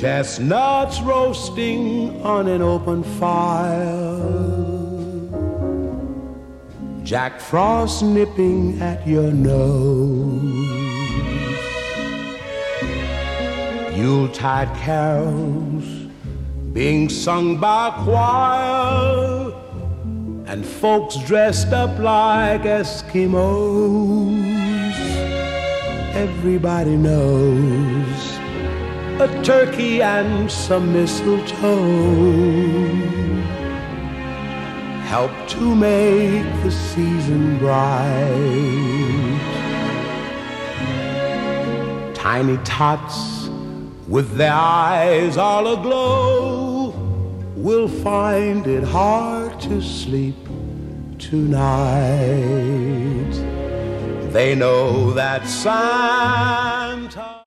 Chestnuts roasting on an open fire, Jack Frost nipping at your nose, Yuletide carols being sung by a choir, and folks dressed up like Eskimos. Everybody knows a turkey and some mistletoe help to make the season bright. Tiny tots with their eyes all aglow will find it hard to sleep tonight. They know that Santa